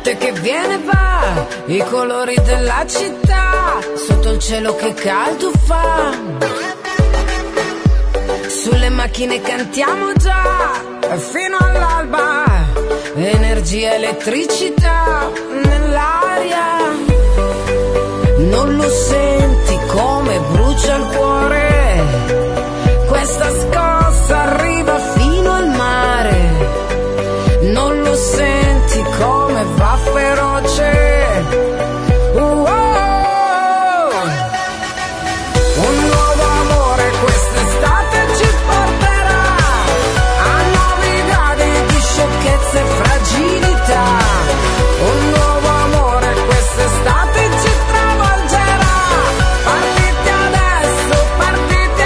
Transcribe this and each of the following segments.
notte che viene e va, i colori della città, sotto il cielo che caldo fa. Sulle macchine cantiamo già, fino all'alba, energia, elettricità nell'aria. Non lo senti come brucia il cuore, questa scossa arriva fino al mare. Non lo senti come va feroce. Un nuovo amore quest'estate ci porterà a nuovi gradi di sciocchezza e fragilità. Un nuovo amore quest'estate ci travolgerà. Partite adesso, partite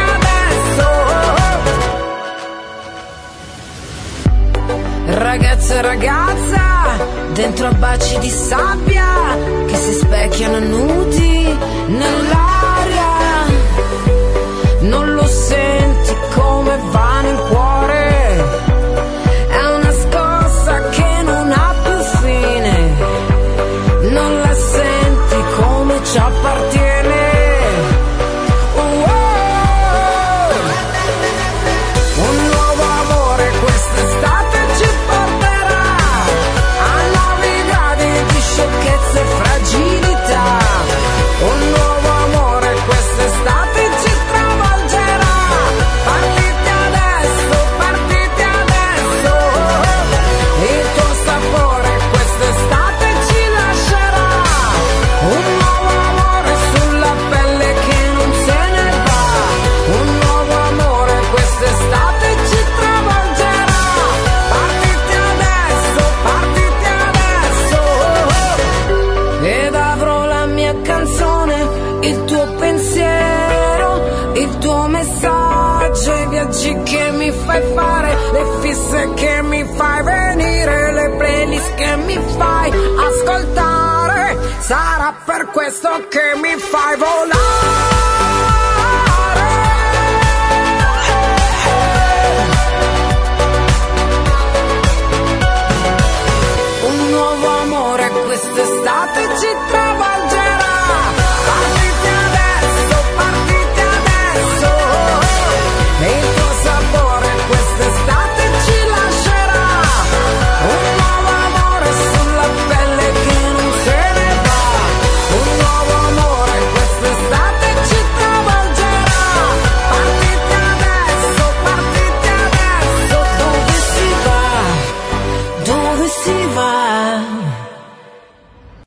adesso. Ragazza e ragazza, dentro a baci di sabbia che si specchiano nudi nell'aria. Non lo senti come va nel cuore, è una scossa che non ha più fine. Non la senti come ci appartiene. Un nuovo amore quest'estate ci porterà a nuovi gradi di sciocchezza e fragilità. Un nuovo amore quest'estate ci travolgerà. Partite adesso, partite adesso. Il tuo sapore quest'estate ci lascerà. Un nuovo amore sulla pelle che non se ne va. Un nuovo amore quest'estate ci travolgerà. Partite adesso, partite adesso. Ed avrò la mia canzone, il tuo pensiero, il tuo messaggio, i viaggi che mi fai fare, le fisse che mi fai venire, le playlist che mi fai ascoltare. Sarà per questo che mi fai volare. Un nuovo amore quest'estate ci travolgerà. Partite adesso, partite adesso. E il tuo sapore quest'estate ci lascerà. Un nuovo amore sulla pelle che non se ne va. Un nuovo amore quest'estate ci travolgerà. Partite adesso, partite adesso. Dove si va? Dove si va?